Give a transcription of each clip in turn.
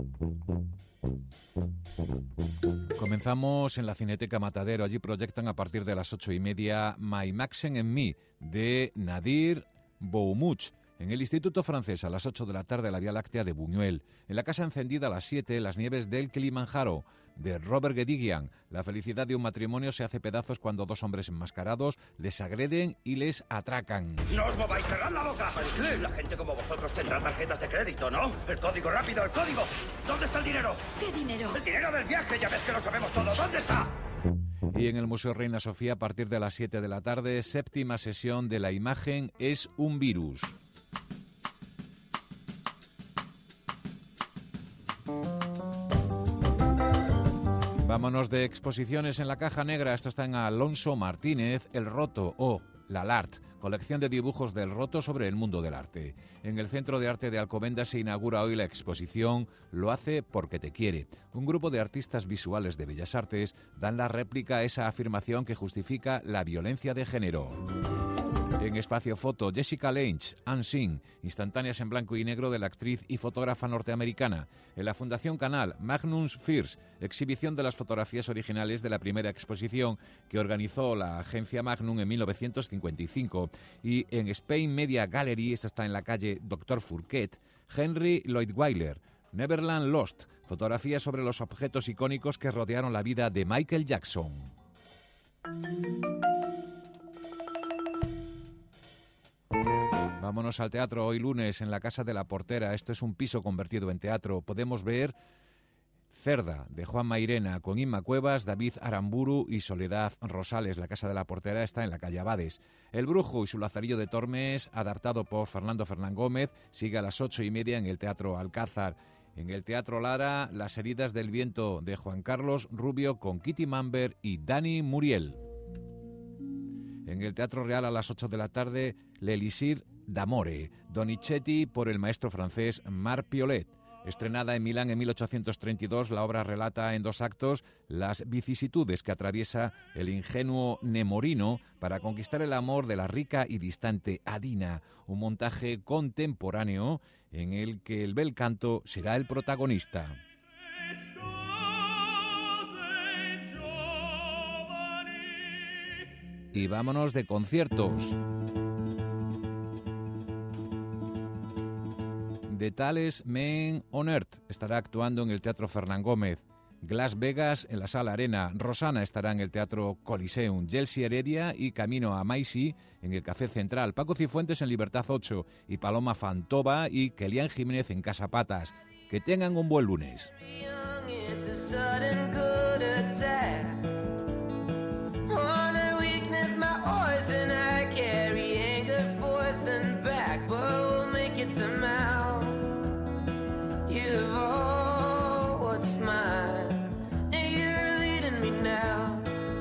Comenzamos en la Cineteca Matadero. Allí proyectan a partir de las 8:30 My Maxen en Me, de Nadir Boumouch. En el Instituto Francés, a las 8 de la tarde, la Vía Láctea de Buñuel. En la Casa Encendida, a las 7, Las nieves del Kilimanjaro, de Robert Guédiguian. La felicidad de un matrimonio se hace pedazos cuando dos hombres enmascarados les agreden y les atracan. ¡No os mováis! ¡Cerrad la boca! La gente como vosotros tendrá tarjetas de crédito, ¿no? El código, rápido, el código. ¿Dónde está el dinero? ¿Qué dinero? El dinero del viaje, ya ves que lo sabemos todo. ¿Dónde está? Y en el Museo Reina Sofía, a partir de las 7 de la tarde, 7ª sesión de La imagen es un virus. Vámonos de exposiciones en la Caja Negra. Esto está en Alonso Martínez, El Roto o L'Art, colección de dibujos del Roto sobre el mundo del arte. En el Centro de Arte de Alcobendas se inaugura hoy la exposición Lo hace porque te quiere. Un grupo de artistas visuales de Bellas Artes dan la réplica a esa afirmación que justifica la violencia de género. En Espacio Foto, Jessica Lange, Unseen, instantáneas en blanco y negro de la actriz y fotógrafa norteamericana. En la Fundación Canal, Magnus First, exhibición de las fotografías originales de la primera exposición que organizó la agencia Magnum en 1955. Y en Spain Media Gallery, esta está en la calle Dr. Fourquet, Henry Lloyd Weyler, Neverland Lost, fotografías sobre los objetos icónicos que rodearon la vida de Michael Jackson. Vámonos al teatro hoy lunes en la Casa de la Portera. Esto es un piso convertido en teatro. Podemos ver Cerda, de Juan Mairena, con Inma Cuevas, David Aramburu y Soledad Rosales. La Casa de la Portera está en la calle Abades. El Brujo y su Lazarillo de Tormes, adaptado por Fernando Fernán Gómez, sigue a las 8:30 en el Teatro Alcázar. En el Teatro Lara, Las heridas del viento, de Juan Carlos Rubio, con Kitty Mamber y Dani Muriel. En el Teatro Real, a las 8 de la tarde, L'Elixir d'Amore, Donizetti por el maestro francés Marc Piolet. Estrenada en Milán en 1832, la obra relata en 2 actos las vicisitudes que atraviesa el ingenuo Nemorino para conquistar el amor de la rica y distante Adina, un montaje contemporáneo en el que el bel canto será el protagonista. Y vámonos de conciertos. The Tallest Man on Earth estará actuando en el Teatro Fernán Gómez. Glass Vegas en la Sala Arena. Rosana estará en el Teatro Coliseum. Yeltsin Heredia y Camino a Maisy en el Café Central. Paco Cifuentes en Libertad 8 y Paloma Fantova y Kelian Jiménez en Casa Patas. Que tengan un buen lunes. And I carry anger forth and back, but we'll make it somehow. You've all what's mine, and you're leading me now.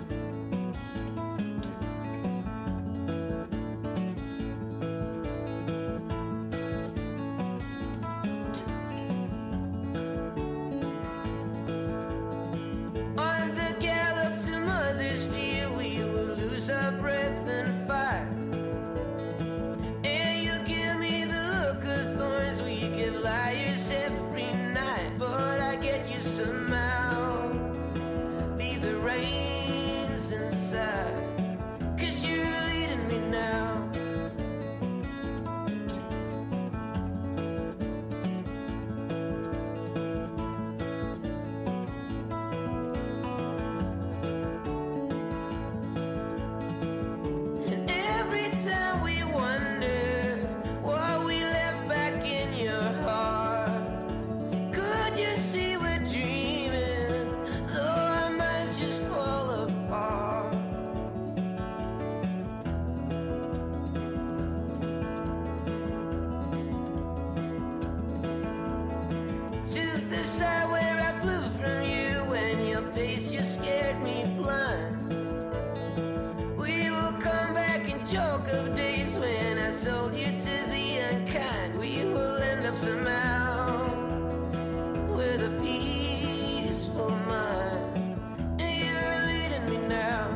On the gallop to Mother's Field, we will lose our breath and fire. And you give me the look of thorns we give liars every night. But I get you somehow. Leave the reins inside, 'cause you're leading me now. Sold you to the unkind. We will end up somehow with a peaceful mind. And you're leading me now.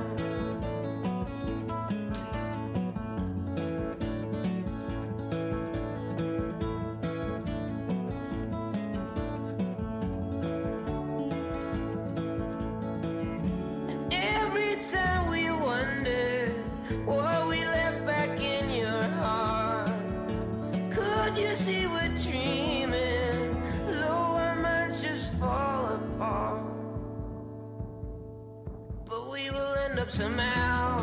end up somehow.